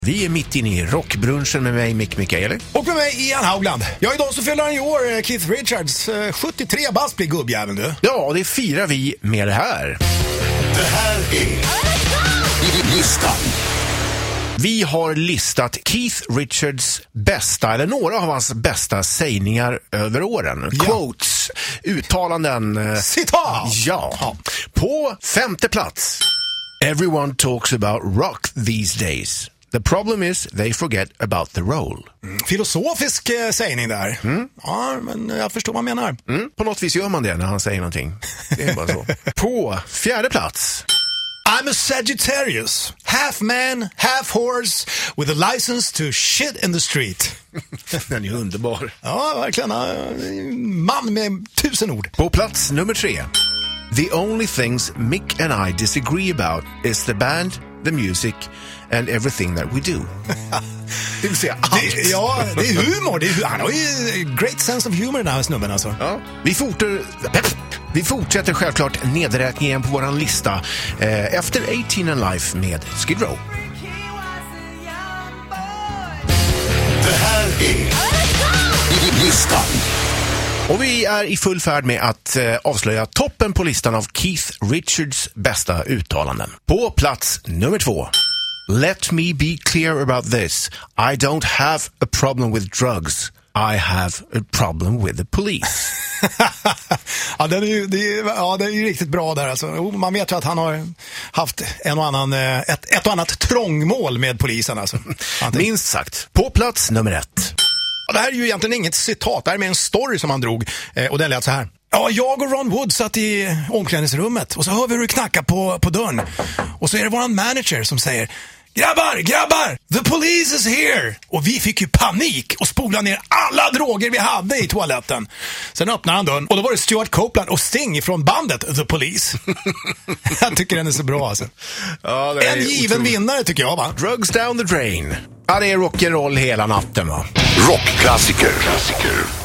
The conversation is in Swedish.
Vi är mitt inne i rockbrunchen med mig, Mick Mikaeli. Och med mig, Ian Haugland. Ja, idag så fyller han i år, Keith Richards. 73 bast blir gubbjäveln, du. Ja, det firar vi med det här. Det här är listan. Vi har listat Keith Richards bästa, eller några av hans bästa sägningar över åren. Ja. Quotes, uttalanden. Citat! Ja. På 5:e plats. Everyone talks about rock these days. The problem is they forget about the roll. Filosofisk sägning där. Ja, men jag förstår vad man menar. På något vis gör man det när han säger någonting. Det är bara så. På 4:e plats. I'm a Sagittarius. Half man, half horse, with a license to shit in the street. Den är underbar. Ja, verkligen. Man med 1000 ord. På plats nummer 3. The only things Mick and I disagree about is the band, the music and everything that we do. Det vill säga allt. Det är humor. Han har ju great sense of humor, den här snubben alltså. Ja. Vi fortsätter självklart nedräkningen på våran lista efter 18 and Life med Skid Row. Det här är listan. Och vi är i full färd med att avslöja toppen på listan av Keith Richards bästa uttalanden. På plats nummer 2. Let me be clear about this. I don't have a problem with drugs. I have a problem with the police. Ja, det är ju riktigt bra där alltså. Man vet ju att han har haft ett och annat trångmål med polisen alltså. Minst sagt. På plats nummer 1. Det här är ju egentligen inget citat, det här är med en story som han drog. Och den lät så här. Ja, jag och Ron Wood satt i omklädningsrummet och så hör vi hur det knackar på dörren. Och så är det våran manager som säger: Grabbar, the police is here! Och vi fick ju panik och spolade ner alla droger vi hade i toaletten. Sen öppnade han dörren och då var det Stuart Copeland och Sting från bandet The Police. Jag tycker den är så bra alltså. Ja, det är en given vinnare tycker jag, va? Drugs down the drain. Ja, det är rock'n'roll hela natten, va? Rockklassiker.